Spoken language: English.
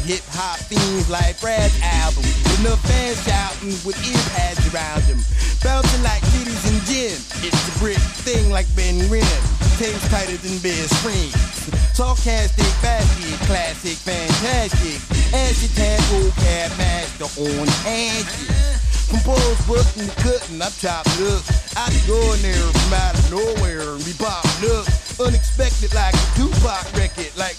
hip-hop fiends like Brad's album. Enough fans shouting with ear pads around them. Bouncing like titties and gin. It's a brick thing like Ben Ren. Tastes tighter than best friends. Sarcastic, basket, classic, fantastic. Acid tag, old cab master on acid. From Paul's button to cutting, I'm chopping up. I be going there from out of nowhere and be popping up. Unexpected like a Tupac record, like